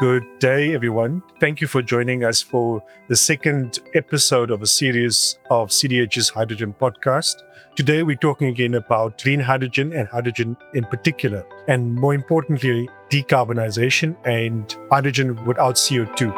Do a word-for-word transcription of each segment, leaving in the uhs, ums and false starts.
Good day, everyone. Thank you for joining us for the second episode of a series of C D H's Hydrogen podcast. Today, we're talking again about green hydrogen and hydrogen in particular, and more importantly, decarbonization and hydrogen without C O two.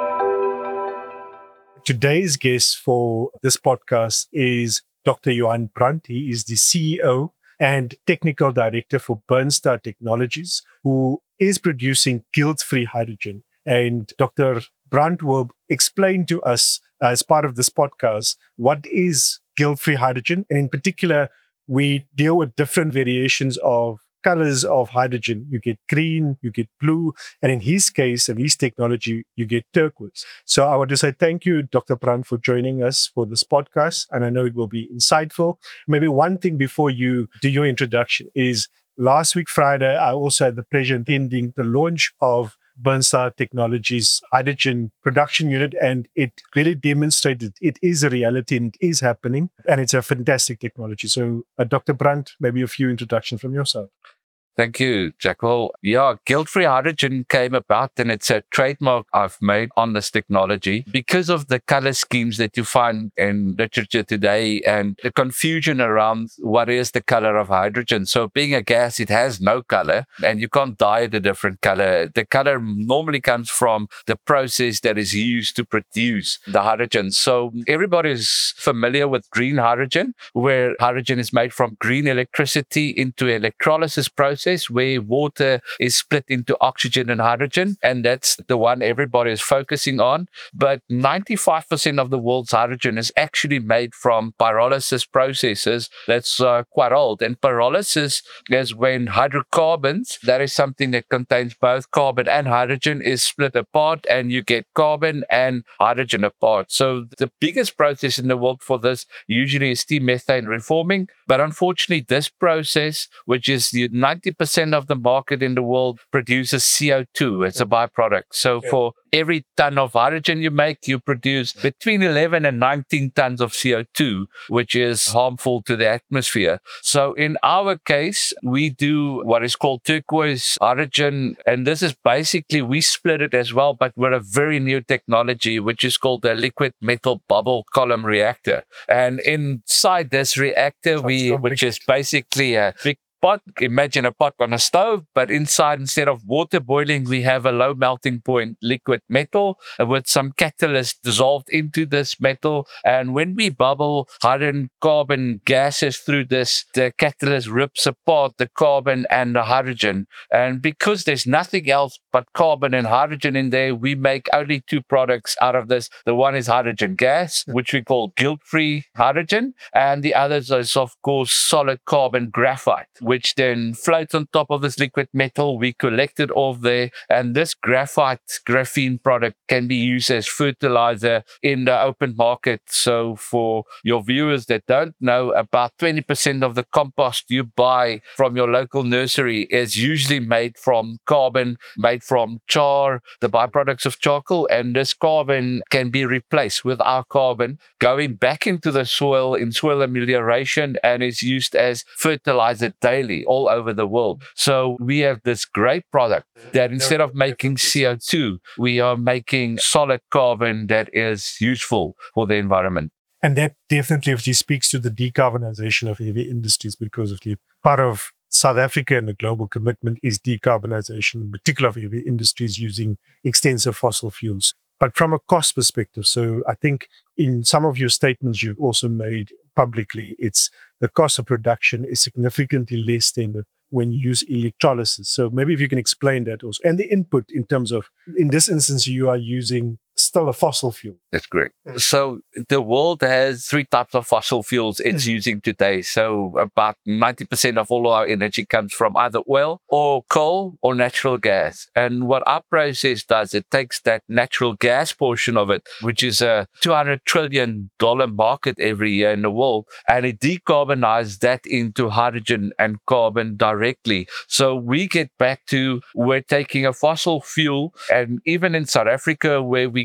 Today's guest for this podcast is Doctor Johan Brandt. He is the C E O and Technical Director for Burnstar Technologies, who is producing guilt-free hydrogen. And Doctor Brandt will explain to us, as part of this podcast, what is guilt-free hydrogen. And in particular, we deal with different variations of colors of hydrogen. You get green, you get blue, and in his case, in his technology, you get turquoise. So I want to say thank you, Doctor Brandt, for joining us for this podcast. And I know it will be insightful. Maybe one thing before you do your introduction is last week, Friday, I also had the pleasure of attending the launch of Burnstar Technologies hydrogen production unit, and it really demonstrated it is a reality and it is happening, and it's a fantastic technology. So, uh, Doctor Brandt, maybe a few introductions from yourself. Thank you, Jack. Well, yeah, guilt-free hydrogen came about, and it's a trademark I've made on this technology because of the color schemes that you find in literature today and the confusion around what is the color of hydrogen. So being a gas, it has no color, and you can't dye it a different color. The color normally comes from the process that is used to produce the hydrogen. So everybody's familiar with green hydrogen, where hydrogen is made from green electricity into electrolysis process, where water is split into oxygen and hydrogen, and that's the one everybody is focusing on. But ninety-five percent of the world's hydrogen is actually made from pyrolysis processes that's uh, quite old. And pyrolysis is when hydrocarbons, that is something that contains both carbon and hydrogen, is split apart, and you get carbon and hydrogen apart. So the biggest process in the world for this usually is steam methane reforming. But unfortunately, this process, which is the ninety percent of the market in the world, produces C O two. It's a byproduct. So yeah. For every ton of hydrogen you make, you produce between eleven and nineteen tons of C O two, which is harmful to the atmosphere. So in our case, we do what is called turquoise hydrogen. And this is basically, we split it as well, but with a very new technology, which is called the liquid metal bubble column reactor. And inside this reactor, we, which is basically a big pot, imagine a pot on a stove, but inside, instead of water boiling, we have a low melting point liquid metal with some catalyst dissolved into this metal. And when we bubble hydrogen carbon gases through this, the catalyst rips apart the carbon and the hydrogen. And because there's nothing else but carbon and hydrogen in there, we make only two products out of this. The one is hydrogen gas, which we call guilt-free hydrogen, and the other is, of course, solid carbon graphite, which then floats on top of this liquid metal. We collect it off there, and this graphite graphene product can be used as fertilizer in the open market. So for your viewers that don't know, about twenty percent of the compost you buy from your local nursery is usually made from carbon, made from char, the byproducts of charcoal, and this carbon can be replaced with our carbon going back into the soil in soil amelioration, and is used as fertilizer daily all over the world. So we have this great product that instead of making C O two, we are making solid carbon that is useful for the environment. And that definitely speaks to the decarbonization of heavy industries, because of the part of South Africa and the global commitment is decarbonization, in particular of heavy industries using extensive fossil fuels. But from a cost perspective, so I think in some of your statements you've also made publicly, it's the cost of production is significantly less than when you use electrolysis. So maybe if you can explain that also. And the input in terms of, in this instance, you are using still a fossil fuel. That's correct. So the world has three types of fossil fuels it's mm. using today. So about ninety percent of all our energy comes from either oil or coal or natural gas. And what our process does, it takes that natural gas portion of it, which is a two hundred trillion dollars market every year in the world, and it decarbonizes that into hydrogen and carbon directly. So we get back to, we're taking a fossil fuel, and even in South Africa, where we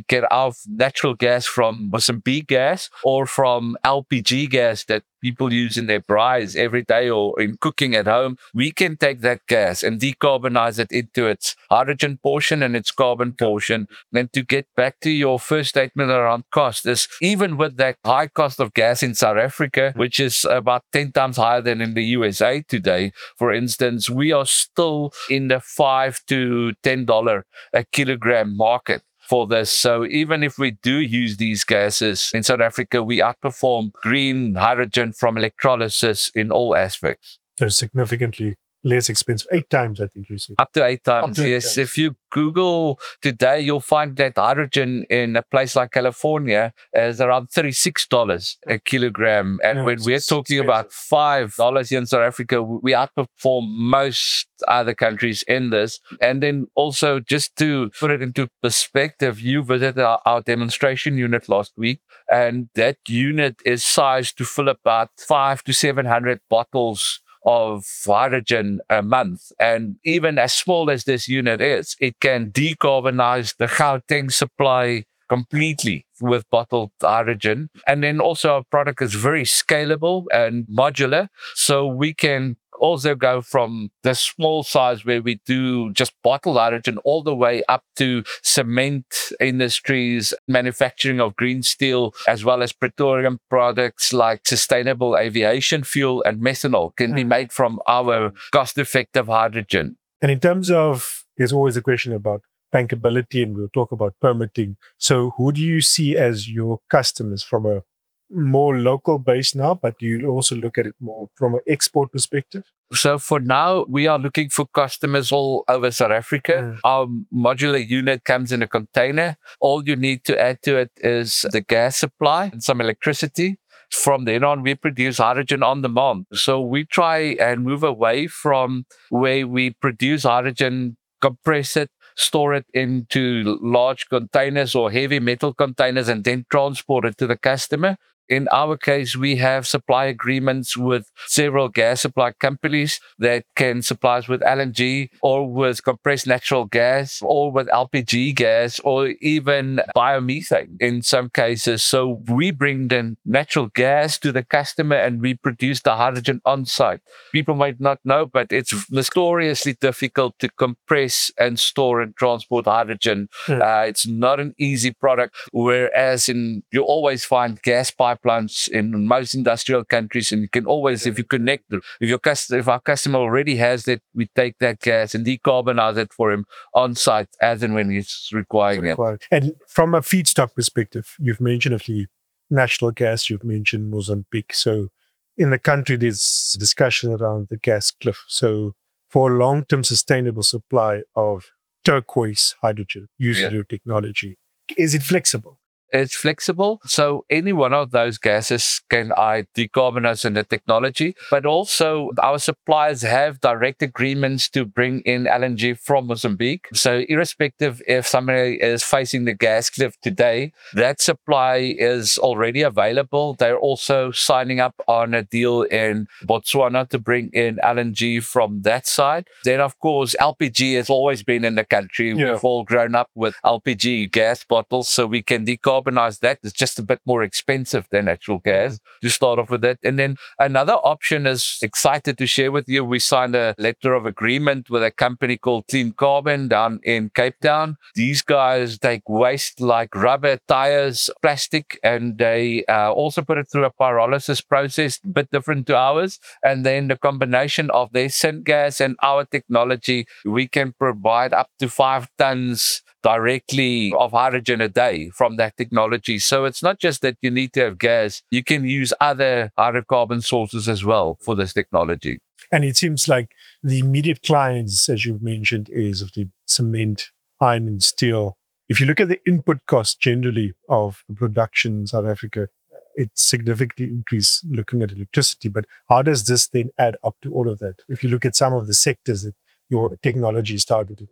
we get our natural gas from Mozambique gas or from L P G gas that people use in their braais every day or in cooking at home, we can take that gas and decarbonize it into its hydrogen portion and its carbon portion. And to get back to your first statement around cost, is even with that high cost of gas in South Africa, which is about ten times higher than in the U S A today, for instance, we are still in the five to ten dollars a kilogram market for this. So even if we do use these gases in South Africa, we outperform green hydrogen from electrolysis in all aspects. They're significantly less expensive. Eight times, I think you said. Up to eight times, to eight yes. times. If you Google today, you'll find that hydrogen in a place like California is around thirty-six dollars a kilogram. And Yeah, when it's we're talking expensive. about five dollars here in South Africa, we outperform most other countries in this. And then also, just to put it into perspective, you visited our, our demonstration unit last week, and that unit is sized to fill about five to seven hundred bottles of hydrogen a month. And even as small as this unit is, it can decarbonize the Gauteng supply completely with bottled hydrogen. And then also our product is very scalable and modular. So we can also go from the small size where we do just bottled hydrogen all the way up to cement industries, manufacturing of green steel, as well as petroleum products like sustainable aviation fuel and methanol can be made from our cost-effective hydrogen. And in terms of, there's always a question about bankability, and we'll talk about permitting. So who do you see as your customers from a more local base now, but you also look at it more from an export perspective? So for now, we are looking for customers all over South Africa. Mm. Our modular unit comes in a container. All you need to add to it is the gas supply and some electricity. From then on, we produce hydrogen on demand. So we try and move away from where we produce hydrogen, compress it, store it into large containers or heavy metal containers, and then transport it to the customer. In our case, we have supply agreements with several gas supply companies that can supply us with L N G or with compressed natural gas or with L P G gas or even biomethane in some cases. So we bring the natural gas to the customer and we produce the hydrogen on site. People might not know, but it's notoriously difficult to compress and store and transport hydrogen. Hmm. Uh, it's not an easy product, whereas in you always find gas pipelines in most industrial countries, and you can always, if you connect, if your customer, if our customer already has that, we take that gas and decarbonize it for him on site as and when he's requiring it. Required. And from a feedstock perspective, you've mentioned a few natural gas, you've mentioned Mozambique. So in the country, there's discussion around the gas cliff. So for long-term sustainable supply of turquoise hydrogen using Yeah. your technology, is it flexible? It's flexible. So any one of those gases can I decarbonize in the technology, but also our suppliers have direct agreements to bring in L N G from Mozambique. So irrespective if somebody is facing the gas cliff today, that supply is already available. They're also signing up on a deal in Botswana to bring in L N G from that side. Then of course, L P G has always been in the country. Yeah. We've all grown up with L P G gas bottles, so we can decarbonize that. It's just a bit more expensive than natural gas to start off with that. And then another option is excited to share with you. We signed a letter of agreement with a company called Clean Carbon down in Cape Town. These guys take waste like rubber, tires, plastic, and they uh, also put it through a pyrolysis process, a bit different to ours. And then the combination of their syngas and our technology, we can provide up to five tons directly of hydrogen a day from that technology. So it's not just that you need to have gas, you can use other hydrocarbon sources as well for this technology. And it seems like the immediate clients, as you've mentioned, is of the cement, iron and steel. If you look at the input cost generally of the production in South Africa, it's significantly increased looking at electricity. But how does this then add up to all of that? If you look at some of the sectors that your technology is targeted.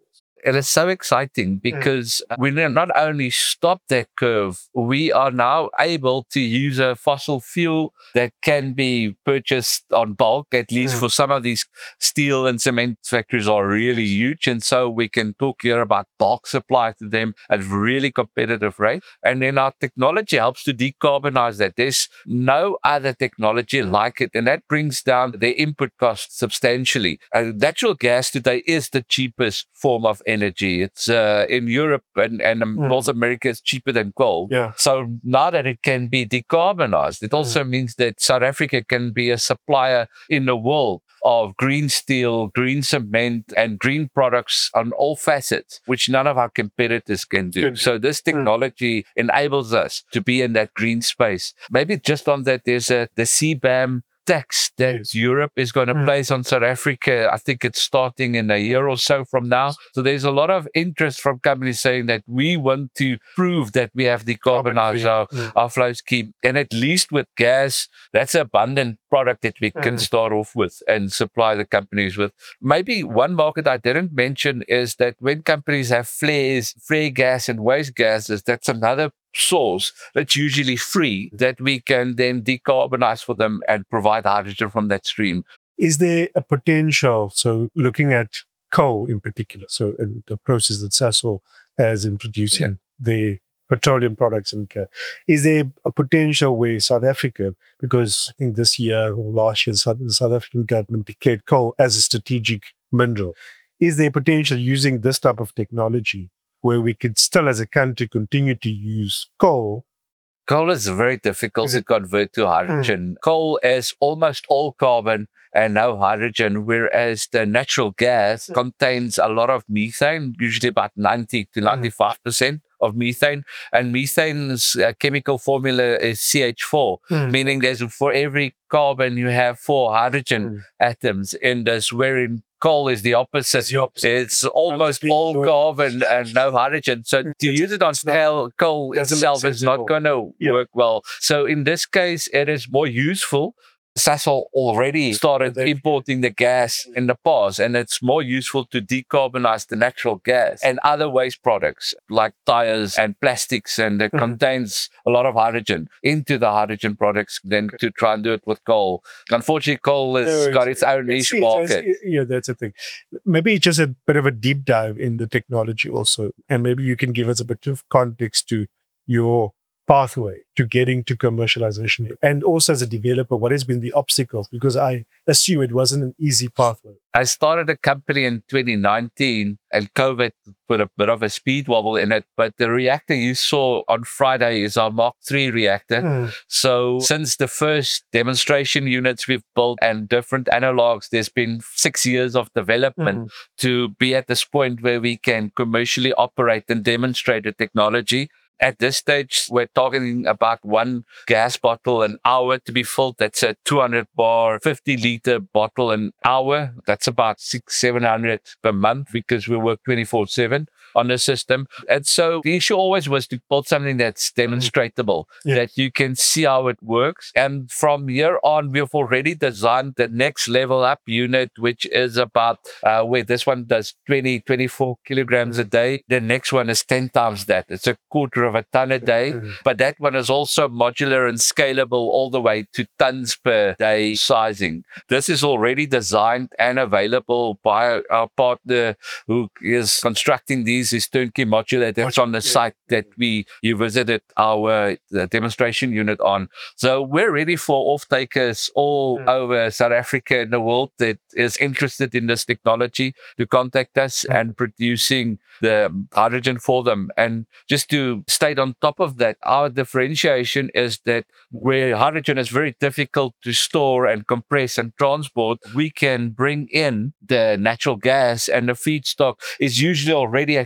It is so exciting because we not only stop that curve, we are now able to use a fossil fuel that can be purchased on bulk, at least Mm. for some of these steel and cement factories are really huge. And so we can talk here about bulk supply to them at really competitive rate. And then our technology helps to decarbonize that. There's no other technology like it. And that brings down the input cost substantially. Uh, natural gas today is the cheapest form of energy. It's uh, in Europe and, and Mm. North America, it's cheaper than coal. Yeah. So now that it can be decarbonized, it also means that South Africa can be a supplier in the world of green steel, green cement, and green products on all facets, which none of our competitors can do. Good. So this technology enables us to be in that green space. Maybe just on that, there's a the C BAM tax that Yes. Europe is going to Mm. place on South Africa. I think it's starting in a year or so from now. So there's a lot of interest from companies saying that we want to prove that we have decarbonized our, Mm. our flow scheme. And at least with gas, that's an abundant product that we can Mm. start off with and supply the companies with. Maybe one market I didn't mention is that when companies have flares, flare gas and waste gases, that's another source that's usually free that we can then decarbonize for them and provide hydrogen from that stream. Is there a potential? So, looking at coal in particular, so in the process that Sasol has in producing the petroleum products and gas, is there a potential where South Africa, because I think this year or last year, South- the South African government declared coal as a strategic mineral, is there potential using this type of technology where we could still, as a country, continue to use coal? Coal is very difficult to convert to hydrogen. Coal is almost all carbon and no hydrogen, whereas the natural gas contains a lot of methane, usually about ninety to ninety-five percent of methane. And methane's uh, chemical formula is C H four, Mm. meaning there's for every carbon you have four hydrogen Mm. atoms in this, wherein coal is the opposite. It's the opposite. It's almost all Sure. carbon and no hydrogen. So to It's- use it on it's not- scale, coal doesn't make itself sense is at not all. going to Yeah. work well. So in this case, it is more useful. Sasol already started They- importing the gas in the past, and it's more useful to decarbonize the natural gas and other waste products like tires and plastics, and it Mhm. contains a lot of hydrogen into the hydrogen products than to try and do it with coal. Unfortunately, coal has No, got it's- its own it's- niche it's- market. it's- Yeah, that's the thing. Maybe just a bit of a deep dive in the technology also, and maybe you can give us a bit of context to your pathway to getting to commercialization, and also as a developer, what has been the obstacles? Because I assume it wasn't an easy pathway. I started a company in twenty nineteen, and COVID put a bit of a speed wobble in it. But the reactor you saw on Friday is our Mark three reactor. Mm. So since the first demonstration units we've built and different analogs, there's been six years of development Mhm. to be at this point where we can commercially operate and demonstrate the technology. At this stage, we're talking about one gas bottle an hour to be filled. That's a two hundred bar, fifty liter bottle an hour. That's about six, seven hundred per month because we work twenty-four seven on the system. And so the issue always was to build something that's demonstratable, Yeah. that you can see how it works. And from here on, we've already designed the next level up unit, which is about uh, where this one does twenty, twenty-four kilograms a day. The next one is ten times that. It's a quarter of a ton a day. Mhm. But that one is also modular and scalable all the way to tons per day sizing. This is already designed and available by our partner who is constructing these, is Turnkey Modular. That's on the site that we you visited our uh, demonstration unit on. So we're ready for off-takers all Mm. over South Africa and the world that is interested in this technology to contact us Mm. and producing the hydrogen for them. And just to state on top of that, our differentiation is that where hydrogen is very difficult to store and compress and transport, we can bring in the natural gas, and the feedstock is usually already at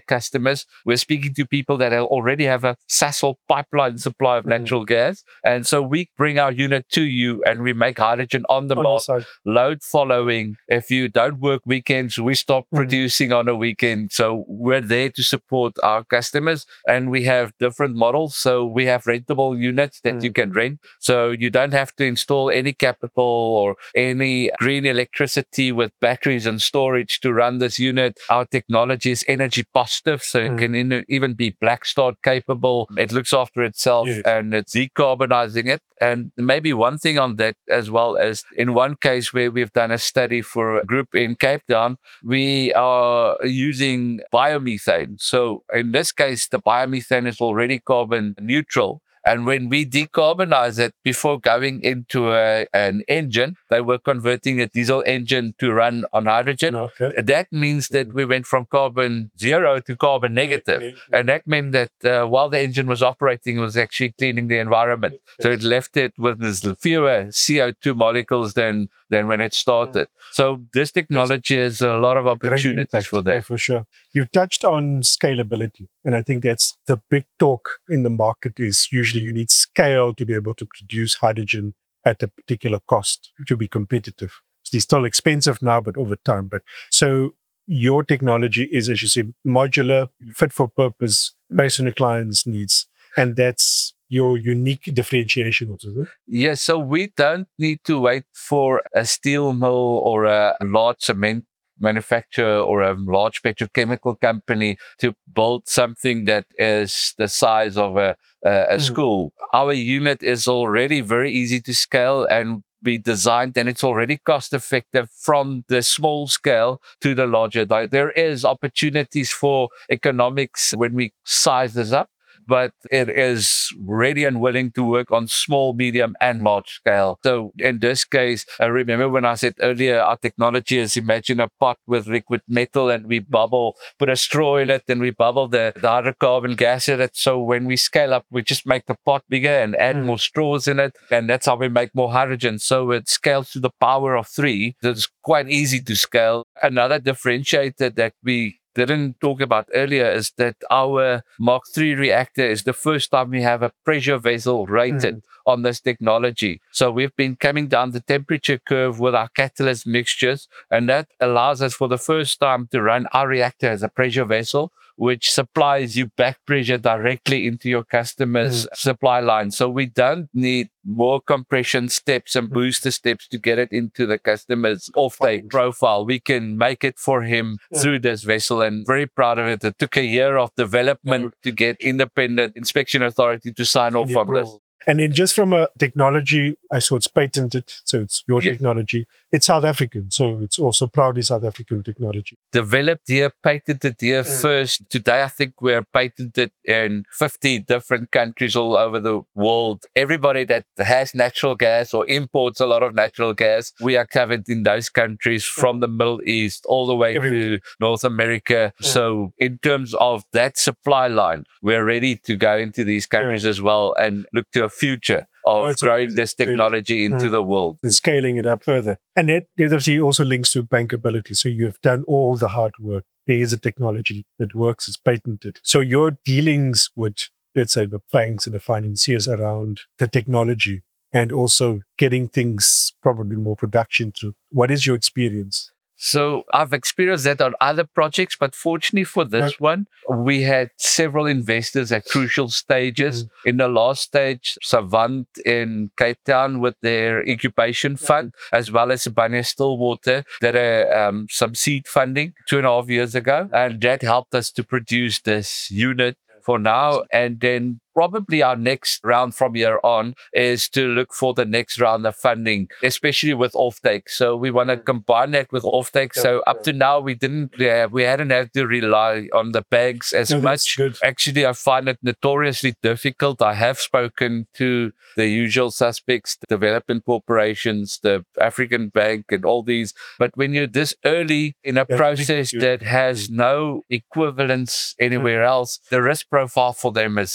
customers. We're speaking to people that already have a Sasol pipeline supply of Mhm. natural gas. And so we bring our unit to you and we make hydrogen on the On the mark, side. load following. If you don't work weekends, we stop Mhm. producing on a weekend. So we're there to support our customers, and we have different models. So we have rentable units that you Mm. can rent. So you don't have to install any capital or any green electricity with batteries and storage to run this unit. Our technology is energy positive, so it Mm. can in, even be black start capable. It looks after itself Yes. and it's decarbonizing it. And maybe one thing on that as well as in one case where we've done a study for a group in Cape Town, we are using biomethane. So in this case, the biomethane is already carbon neutral. And when we decarbonize it before going into a, an engine, they were converting a diesel engine to run on hydrogen. Okay. That means that we went from carbon zero to carbon negative. And that meant that uh, while the engine was operating, it was actually cleaning the environment. So it left it with this fewer C O two molecules than, than when it started. So this technology has a lot of Great opportunities impact, for yeah, that. for sure. You touched on scalability, and I think that's the big talk in the market is usually you need scale to be able to produce hydrogen at a particular cost to be competitive. It's still expensive now, but over time. But so your technology is, as you say, modular, fit for purpose, based on the client's needs. And that's your unique differentiation also, is it? Yes, so we don't need to wait for a steel mill or a large cement manufacturer or a large petrochemical company to build something that is the size of a, a, a Mm. school. Our unit is already very easy to scale and be designed, and it's already cost effective from the small scale to the larger. Like, there is opportunities for economics when we size this up, but it is ready and willing to work on small, medium, and large scale. So in this case, I remember when I said earlier, our technology is imagine a pot with liquid metal and we bubble, put a straw in it, and we bubble the, the hydrocarbon gas in it. So when we scale up, we just make the pot bigger and add Mm. more straws in it. And that's how we make more hydrogen. So it scales to the power of three. It's quite easy to scale. Another differentiator that we didn't talk about earlier is that our Mark three reactor is the first time we have a pressure vessel rated Mm. on this technology. So we've been coming down the temperature curve with our catalyst mixtures, and that allows us for the first time to run our reactor as a pressure vessel, which supplies you back pressure directly into your customer's Mm. supply line. So we don't need more compression steps and booster steps to get it into the customer's offtake profile. We can make it for him Mm. through this vessel, and very proud of it. It took a year of development to get independent inspection authority to sign off Yeah, on this. bro. And then just from a technology, I saw it's patented, so it's your Yeah. technology. It's South African, so it's also proudly South African technology. Developed here, patented here Mm. first. Today, I think we're patented in fifty different countries all over the world. Everybody that has natural gas or imports a lot of natural gas, we are covered in those countries from the Middle East all the way Everywhere. to North America. So in terms of that supply line, we're ready to go into these countries as well and look to a future Oh, of it's growing amazing. this technology into Mm. the world. And scaling it up further. And that that obviously also links to bankability. So you have done all the hard work. There is a technology that works, it's patented. So your dealings with, let's say, the banks and the financiers around the technology and also getting things probably more production through. What is your experience? So I've experienced that on other projects, but fortunately for this one, we had several investors at crucial stages. Mhm. In the last stage, Savant in Cape Town with their incubation fund, as well as Banya Stillwater, that are um, some seed funding two and a half years ago. And that helped us to produce this unit for now. And then probably our next round from here on is to look for the next round of funding, especially with offtake. So we want to combine that with offtake. So up to now, we didn't, uh, we hadn't had to rely on the banks as No, that's much. good. Actually, I find it notoriously difficult. I have spoken to the usual suspects, the development corporations, the African Bank, and all these. But when you're this early in a Yeah, process you- that has no equivalence anywhere else, the risk profile for them is high.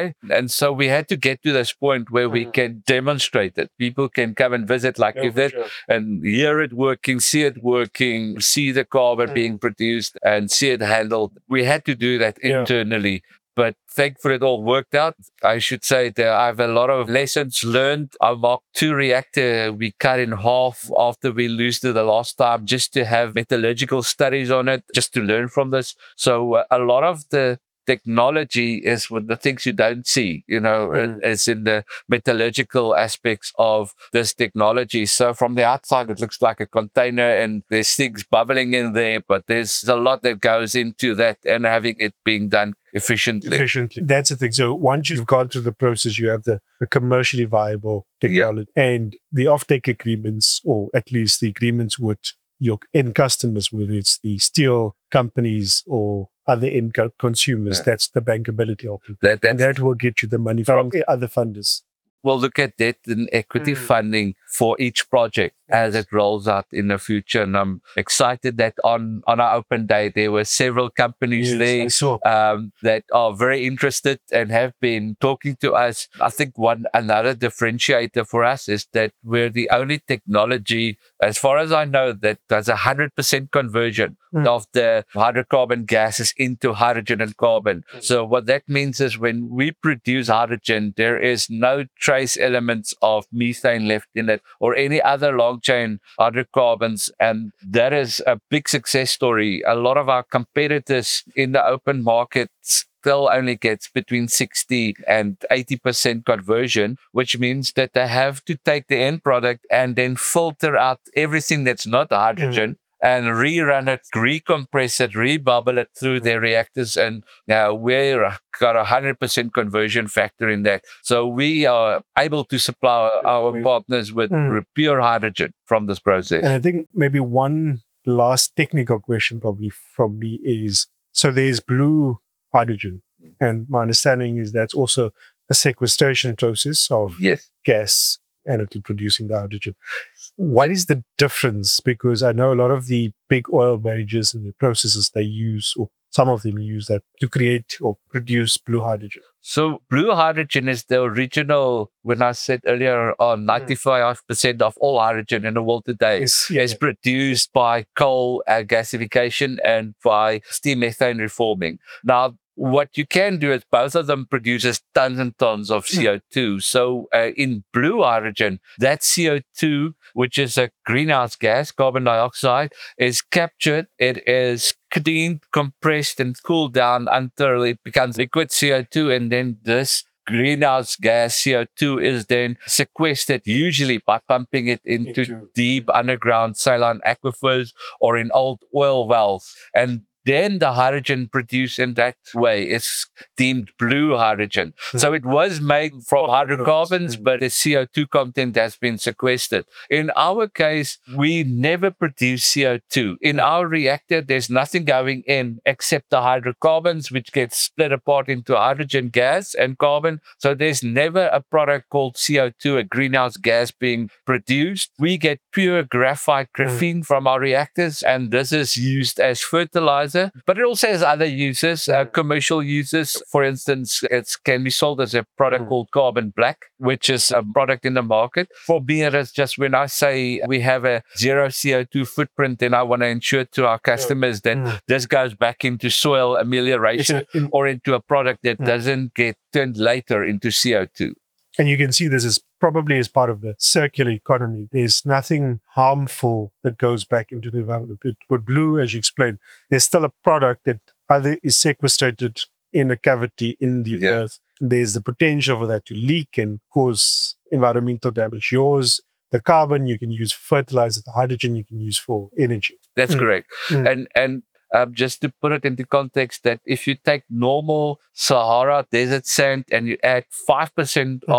supply. And so we had to get to this point where we can demonstrate it. People can come and visit like Yeah, if that sure. and hear it working, see it working, see the carbon being produced and see it handled. We had to do that Yeah. internally. But thankfully, it all worked out. I should say that I have a lot of lessons learned. Our Mark two reactor, we cut in half after we loosed it the last time just to have metallurgical studies on it, just to learn from this. So uh, a lot of the technology is with the things you don't see, you know, Mhm. it's in the metallurgical aspects of this technology. So from the outside, it looks like a container and there's things bubbling in there, but there's a lot that goes into that and having it being done efficiently. Efficiently. That's the thing. So once you've gone through the process, you have the, the commercially viable technology and the offtake agreements, or at least the agreements with your end customers, whether it's the steel companies or other end co- consumers. Yeah. That's the bankability of it. That, And that that will get you the money from other funders. we'll look at debt and equity Mm. funding for each project as it rolls out in the future. And I'm excited that on, on our open day, there were several companies Yes, there I saw. um, that are very interested and have been talking to us. I think one another differentiator for us is that we're the only technology, as far as I know, that does a one hundred percent conversion Mm. of the hydrocarbon gases into hydrogen and carbon. Mm. So what that means is when we produce hydrogen, there is no trace elements of methane left in it or any other long chain hydrocarbons. And that is a big success story. A lot of our competitors in the open market still only gets between sixty and eighty percent conversion, which means that they have to take the end product and then filter out everything that's not hydrogen and rerun it, recompress it, rebubble it through their reactors. And now we've got a one hundred percent conversion factor in that. So we are able to supply our partners with Mm. pure hydrogen from this process. And I think maybe one last technical question probably from me is, so there's blue hydrogen. And my understanding is that's also a sequestration process of Yes. gas and it'll producing the hydrogen. What is the difference? Because I know a lot of the big oil majors and the processes they use, or some of them use that to create or produce blue hydrogen. So blue hydrogen is the original, when I said earlier on, ninety-five percent of all hydrogen in the world today Yes, yeah, is yeah. produced by coal uh, gasification and by steam methane reforming. Now, what you can do is both of them produces tons and tons of C O two. So uh, in blue hydrogen, that C O two, which is a greenhouse gas, carbon dioxide, is captured. It is cleaned, compressed, and cooled down until it becomes liquid C O two. And then this greenhouse gas C O two is then sequestered, usually by pumping it into, Into- deep underground saline aquifers or in old oil wells. And then the hydrogen produced in that way is deemed blue hydrogen. So it was made from hydrocarbons, but the C O two content has been sequestered. In our case, we never produce C O two. In our reactor, there's nothing going in except the hydrocarbons, which get split apart into hydrogen gas and carbon. So there's never a product called C O two, a greenhouse gas, being produced. We get pure graphite graphene from our reactors, and this is used as fertilizer. But it also has other uses, uh, commercial uses. For instance, it can be sold as a product called carbon black, which is a product in the market. For me, it is just when I say we have a zero C O two footprint, then I want to ensure to our customers that Mm. this goes back into soil amelioration It's a- in- or into a product that Mm. doesn't get turned later into C O two. And you can see this is probably as part of the circular economy. There's nothing harmful that goes back into the environment. It, with blue, as you explained, there's still a product that either is sequestrated in a cavity in the Yeah. earth. There's the potential for that to leak and cause environmental damage. Yours, the carbon you can use for fertilizer, the hydrogen you can use for energy. That's Mm. correct. Mm. And and um, just to put it into context, that if you take normal Sahara desert sand and you add five percent Mm. of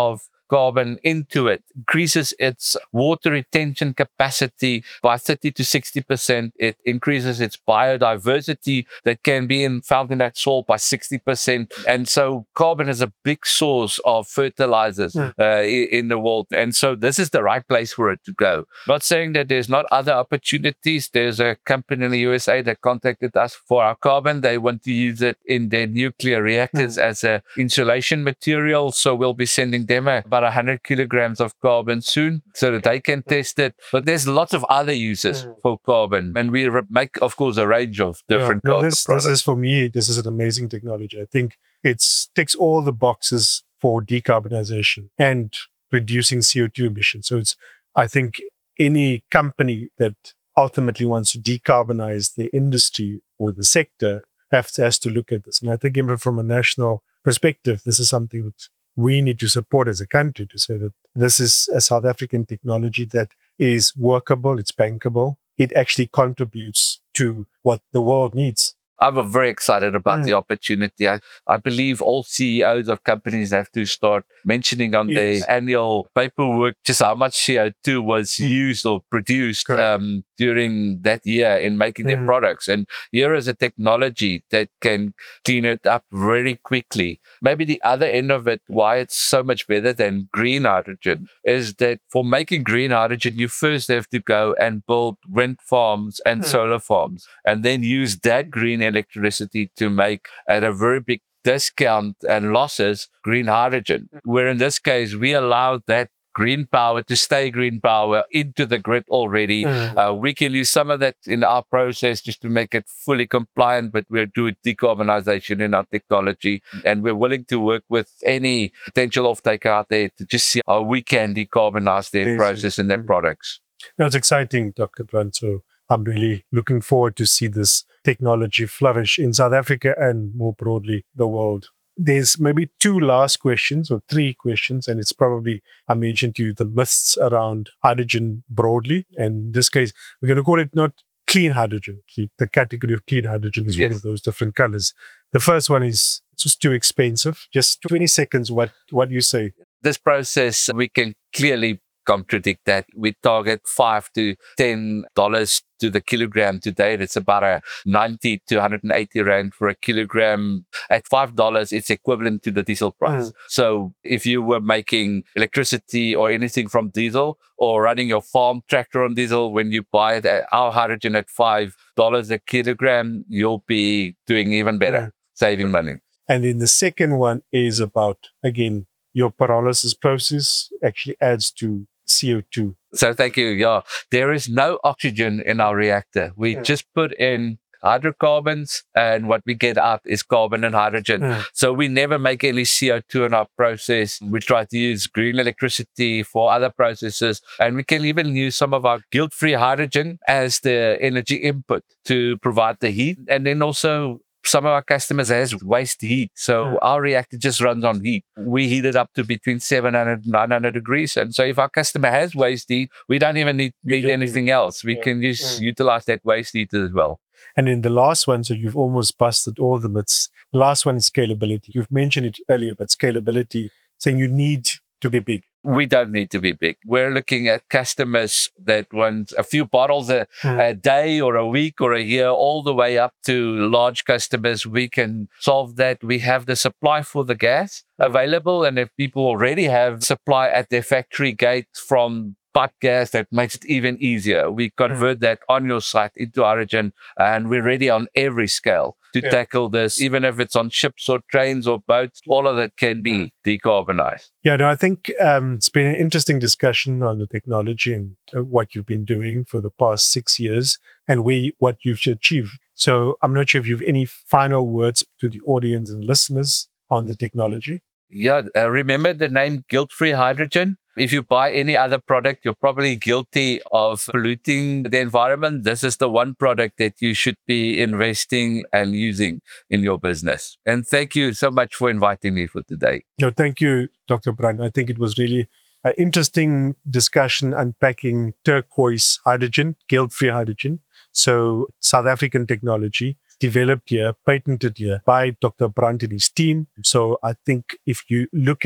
carbon into it, increases its water retention capacity by thirty to sixty percent. It increases its biodiversity that can be in, found in that soil by sixty percent. And so carbon is a big source of fertilizers Mm. uh, i- in the world. And so this is the right place for it to go. Not saying that there's not other opportunities. There's a company in the U S A that contacted us for our carbon. They want to use it in their nuclear reactors as a insulation material. So we'll be sending them a, about one hundred kilograms of carbon soon so that they can test it. But there's lots of other uses Mm. for carbon. And we re- make, of course, a range of different Yeah, no, carbon this, this products. is for me, this is an amazing technology. I think it ticks all the boxes for decarbonization and reducing C O two emissions. So it's, I think any company that ultimately wants to decarbonize the industry or the sector has to, has to look at this. And I think even from a national perspective, this is something that we need to support as a country to say that this is a South African technology that is workable, it's bankable, it actually contributes to what the world needs. I'm very excited about Mm. the opportunity. I, I believe all C E Os of companies have to start mentioning on Yes. their annual paperwork just how much C O two was used or produced Correct. um, during that year in making their Mm. products. And here is a technology that can clean it up very quickly. Maybe the other end of it, why it's so much better than green hydrogen, is that for making green hydrogen, you first have to go and build wind farms and Mm. solar farms, and then use that green electricity to make at a very big discount and losses green hydrogen. Where in this case, we allow that green power to stay green power into the grid already. Mm. Uh, we can use some of that in our process just to make it fully compliant, but we're doing decarbonization in our technology. And we're willing to work with any potential off-taker out there to just see how we can decarbonize their Amazing. process and their Mm. products. No, it's exciting, Doctor Brandt. So I'm really looking forward to see this technology flourish in South Africa and more broadly the world. There's maybe two last questions or three questions, and it's probably, I mentioned to you, the myths around hydrogen broadly. And in this case, we're going to call it not clean hydrogen. The, the category of clean hydrogen is one Yes. of those different colors. The first one is it's just too expensive. Just twenty seconds, what, what do you say? This process, we can clearly contradict that. We target five to ten dollars to the kilogram today. It's about a ninety to one hundred eighty rand for a kilogram. At five dollars, it's equivalent to the diesel price. Mm. So if you were making electricity or anything from diesel, or running your farm tractor on diesel, when you buy it at our hydrogen at five dollars a kilogram, you'll be doing even better, Mm. saving money. And then the second one is about, again, your pyrolysis process actually adds to C O two. So thank you. Yeah, there is no oxygen in our reactor. We Yeah. just put in hydrocarbons, and what we get out is carbon and hydrogen. Mm. So we never make any C O two in our process. We try to use green electricity for other processes, and we can even use some of our guilt-free hydrogen as the energy input to provide the heat. And then also some of our customers has waste heat. So Mm. our reactor just runs on heat. We heat it up to between seven hundred and nine hundred degrees. And so if our customer has waste heat, we don't even need, You need don't anything else. We Yeah. can just Mm. utilize that waste heat as well. And in the last one, so you've almost busted all the myths. The last one is scalability. You've mentioned it earlier, but scalability, saying you need to be big. We don't need to be big. We're looking at customers that want a few bottles a, a day or a week or a year, all the way up to large customers. We can solve that. We have the supply for the gas available. And if people already have supply at their factory gate from pipe gas, that makes it even easier. We convert that on your site into hydrogen, and we're ready on every scale to Yeah. tackle this, even if it's on ships or trains or boats. All of it can be decarbonized. Yeah, no, I think um, it's been an interesting discussion on the technology and uh, what you've been doing for the past six years and where, what you've achieved. So I'm not sure if you have any final words to the audience and listeners on the technology. Yeah, uh, remember the name guilt-free hydrogen? If you buy any other product, you're probably guilty of polluting the environment. This is the one product that you should be investing and using in your business. And thank you so much for inviting me for today. No, thank you, Doctor Brandt. I think it was really an interesting discussion unpacking turquoise hydrogen, guilt-free hydrogen. So South African technology developed here, patented here by Doctor Brandt and his team. So I think if you look at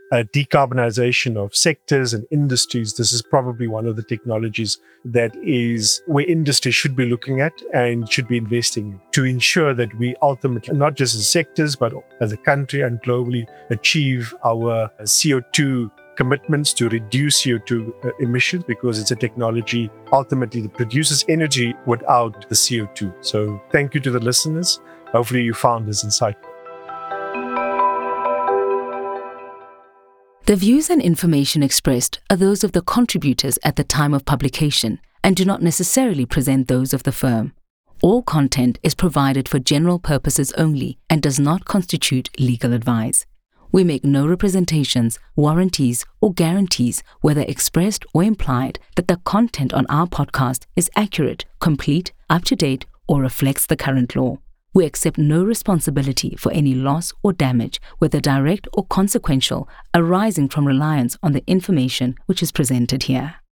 uh, decarbonization of sectors and industries, this is probably one of the technologies that is where industry should be looking at and should be investing in to ensure that we ultimately, not just as sectors, but as a country and globally, achieve our C O two commitments to reduce C O two emissions, because it's a technology ultimately that produces energy without the C O two. So thank you to the listeners. Hopefully you found this insightful. The views and information expressed are those of the contributors at the time of publication and do not necessarily present those of the firm. All content is provided for general purposes only and does not constitute legal advice. We make no representations, warranties, or guarantees, whether expressed or implied, that the content on our podcast is accurate, complete, up-to-date, or reflects the current law. We accept no responsibility for any loss or damage, whether direct or consequential, arising from reliance on the information which is presented here.